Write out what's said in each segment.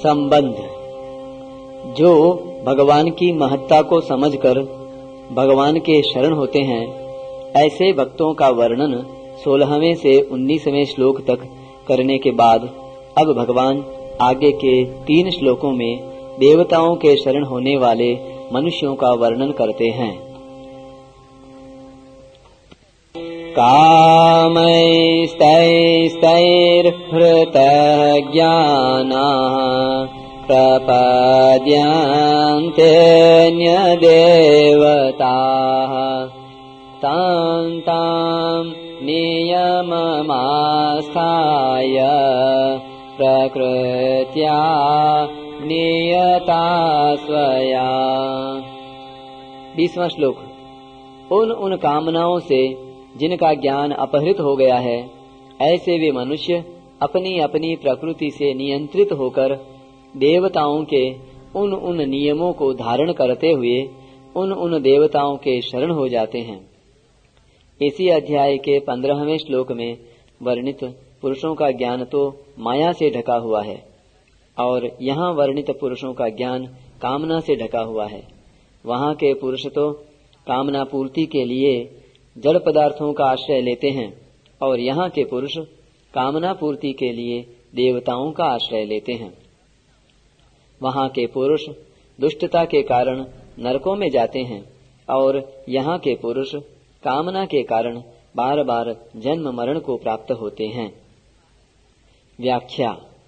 संबंध। जो भगवान की महत्ता को समझकर भगवान के शरण होते हैं, ऐसे भक्तों का वर्णन 16वें से 19वें श्लोक तक करने के बाद अब भगवान आगे के 3 श्लोकों में देवताओं के शरण होने वाले मनुष्यों का वर्णन करते हैं। कामैस्तैस्तैर्हृतज्ञानाः प्रपद्यन्तेऽन्यदेवताः तां नियममास्थाय प्रकृत्या नियता स्वया। 20वां श्लोक। उन कामनाओं से जिनका ज्ञान अपहृत हो गया है, ऐसे वे मनुष्य अपनी अपनी प्रकृति से नियंत्रित होकर देवताओं के उन नियमों को धारण करते हुए उन देवताओं के शरण हो जाते हैं। इसी अध्याय के 15वें श्लोक में वर्णित पुरुषों का ज्ञान तो माया से ढका हुआ है और यहाँ वर्णित पुरुषों का ज्ञान कामना से ढका हुआ है। वहाँ के पुरुष तो कामना पूर्ति के लिए जड़ पदार्थों का आश्रय लेते हैं और यहाँ के पुरुष कामना पूर्ति के लिए देवताओं का आश्रय लेते हैं। वहाँ के पुरुष दुष्टता के कारण नरकों में जाते हैं और यहाँ के पुरुष कामना के कारण बार बार जन्म मरण को प्राप्त होते हैं। व्याख्या।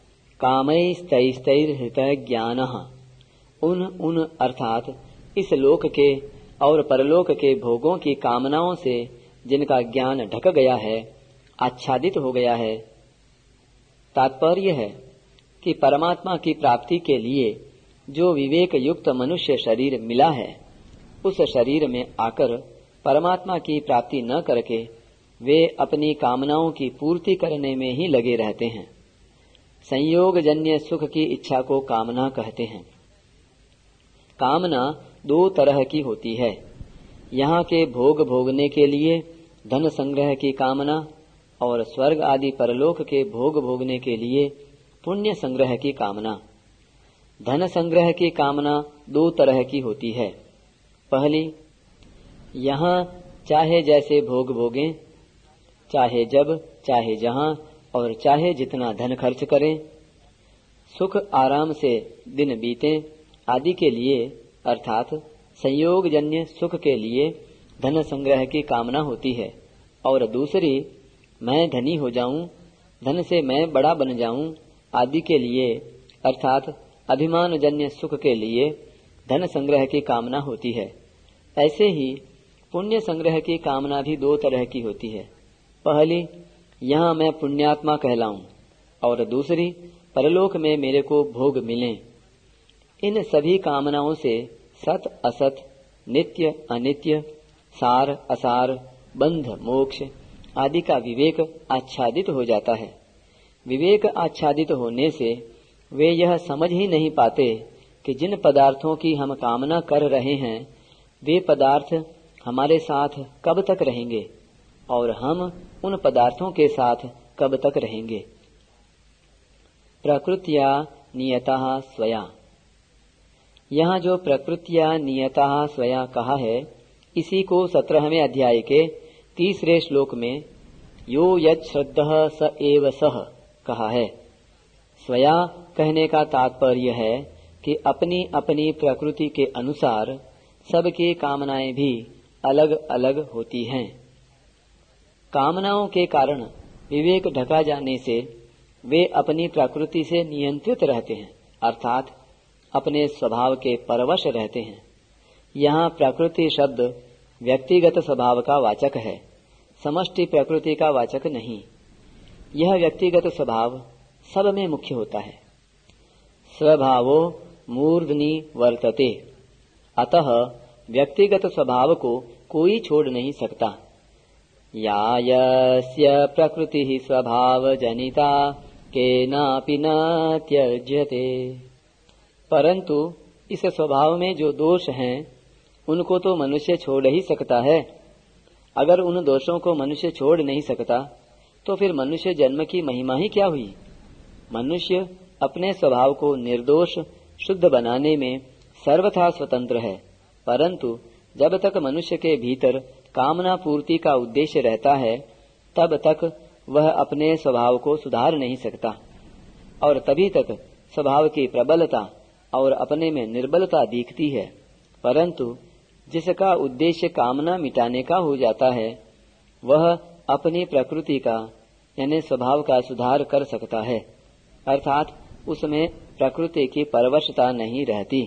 कामैस्तैस्तैर्हृतज्ञानः उन अर्थात इस लोक के और परलोक के भोगों की कामनाओं से जिनका ज्ञान ढक गया है, आच्छादित हो गया है। तात्पर्य है कि परमात्मा की प्राप्ति के लिए जो विवेक युक्त मनुष्य शरीर मिला है, उस शरीर में आकर परमात्मा की प्राप्ति न करके वे अपनी कामनाओं की पूर्ति करने में ही लगे रहते हैं। संयोग जन्य सुख की इच्छा को कामना कहते हैं। कामना 2 तरह की होती है। यहाँ के भोग भोगने के लिए धन संग्रह की कामना और स्वर्ग आदि परलोक के भोग भोगने के लिए पुण्य संग्रह की कामना। धन संग्रह की कामना 2 तरह की होती है। पहली, यहाँ चाहे जैसे भोग भोगें, चाहे जब, चाहे जहाँ और चाहे जितना धन खर्च करें, सुख आराम से दिन बीतें आदि के लिए अर्थात संयोग जन्य सुख के लिए धन संग्रह की कामना होती है। और दूसरी, मैं धनी हो जाऊं, धन से मैं बड़ा बन जाऊं आदि के लिए अर्थात अभिमान जन्य सुख के लिए धन संग्रह की कामना होती है। ऐसे ही पुण्य संग्रह की कामना भी 2 तरह की होती है। पहली, यहाँ मैं पुण्यात्मा कहलाऊं और दूसरी, परलोक में मेरे को भोग मिलें। इन सभी कामनाओं से सत असत, नित्य अनित्य, सार असार, बंध मोक्ष आदि का विवेक आच्छादित हो जाता है। विवेक आच्छादित होने से वे यह समझ ही नहीं पाते कि जिन पदार्थों की हम कामना कर रहे हैं, वे पदार्थ हमारे साथ कब तक रहेंगे और हम उन पदार्थों के साथ कब तक रहेंगे। प्रकृत्या नियतः स्वया। यहाँ जो प्रकृत्या नियतः स्वया कहा है, इसी को 17वें अध्याय के 3 श्लोक में यो यत् श्रद्धः स एव सः कहा है। स्वया कहने का तात्पर्य है कि अपनी अपनी प्रकृति के अनुसार सबकी कामनाएं भी अलग अलग होती हैं। कामनाओं के कारण विवेक ढका जाने से वे अपनी प्रकृति से नियंत्रित रहते हैं, अर्थात अपने स्वभाव के परवश रहते हैं। यहाँ प्रकृति शब्द व्यक्तिगत स्वभाव का वाचक है, समष्टि प्रकृति का वाचक नहीं। यह व्यक्तिगत स्वभाव सब में मुख्य होता है। स्वभावो मूर्धनि वर्तते, अतः व्यक्तिगत स्वभाव को कोई छोड़ नहीं सकता। या यस्य प्रकृति स्वभाव जनिता केनापि न त्यज्यते। परंतु इस स्वभाव में जो दोष हैं, उनको तो मनुष्य छोड़ ही सकता है। अगर उन दोषों को मनुष्य छोड़ नहीं सकता तो फिर मनुष्य जन्म की महिमा ही क्या हुई। मनुष्य अपने स्वभाव को निर्दोष शुद्ध बनाने में सर्वथा स्वतंत्र है, परंतु जब तक मनुष्य के भीतर कामना पूर्ति का उद्देश्य रहता है तब तक वह अपने स्वभाव को सुधार नहीं सकता और तभी तक स्वभाव की प्रबलता और अपने में निर्बलता दिखती है। परंतु जिसका उद्देश्य कामना मिटाने का हो जाता है वह अपनी प्रकृति का यानी स्वभाव का सुधार कर सकता है, अर्थात उसमें प्रकृति की परवशता नहीं रहती।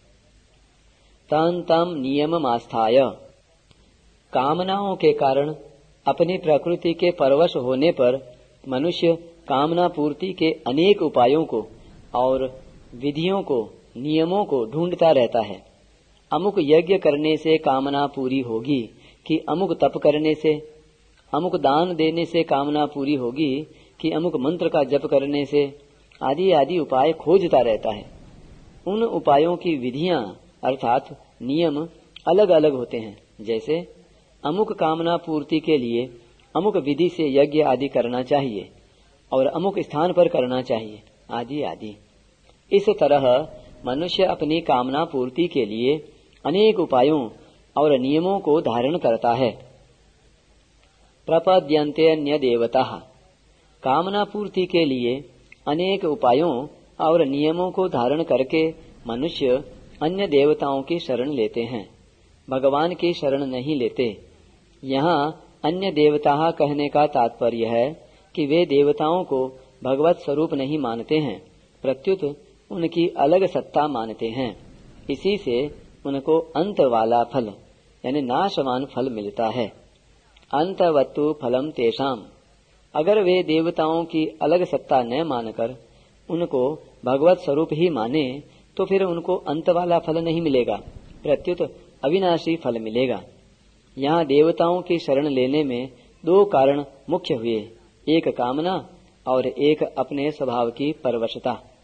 तम नियममास्थाय, कामनाओं के कारण अपनी प्रकृति के परवश होने पर मनुष्य कामना पूर्ति के अनेक उपायों को और विधियों को, नियमों को ढूंढता रहता है। अमुक यज्ञ करने से कामना पूरी होगी कि अमुक तप करने से, अमुक दान देने से कामना पूरी होगी कि अमुक मंत्र का जप करने से, आदि आदि उपाय खोजता रहता है। उन उपायों की विधियां अर्थात नियम अलग अलग होते हैं। जैसे अमुक कामना पूर्ति के लिए अमुक विधि से यज्ञ आदि करना चाहिए और अमुक स्थान पर करना चाहिए, आदि आदि। इस तरह मनुष्य अपनी कामना पूर्ति के लिए अनेक उपायों और नियमों को धारण करता है। प्रपद्यन्ते अन्य देवता, कामना पूर्ति के लिए अनेक उपायों और नियमों को धारण करके मनुष्य अन्य देवताओं की शरण लेते हैं, भगवान की शरण नहीं लेते। यहाँ अन्य देवता कहने का तात्पर्य है कि वे देवताओं को भगवत स्वरूप नहीं मानते हैं, प्रत्युत उनकी अलग सत्ता मानते हैं। इसी से उनको अंत वाला फल यानी नाशवान फल मिलता है। अंतवत्तु फलम तेषाम, अगर वे देवताओं की अलग सत्ता न मानकर उनको भगवत स्वरूप ही माने तो फिर उनको अंत वाला फल नहीं मिलेगा, प्रत्युत अविनाशी फल मिलेगा। यहाँ देवताओं की शरण लेने में दो कारण मुख्य हुए, एक कामना और एक अपने स्वभाव की परवशता।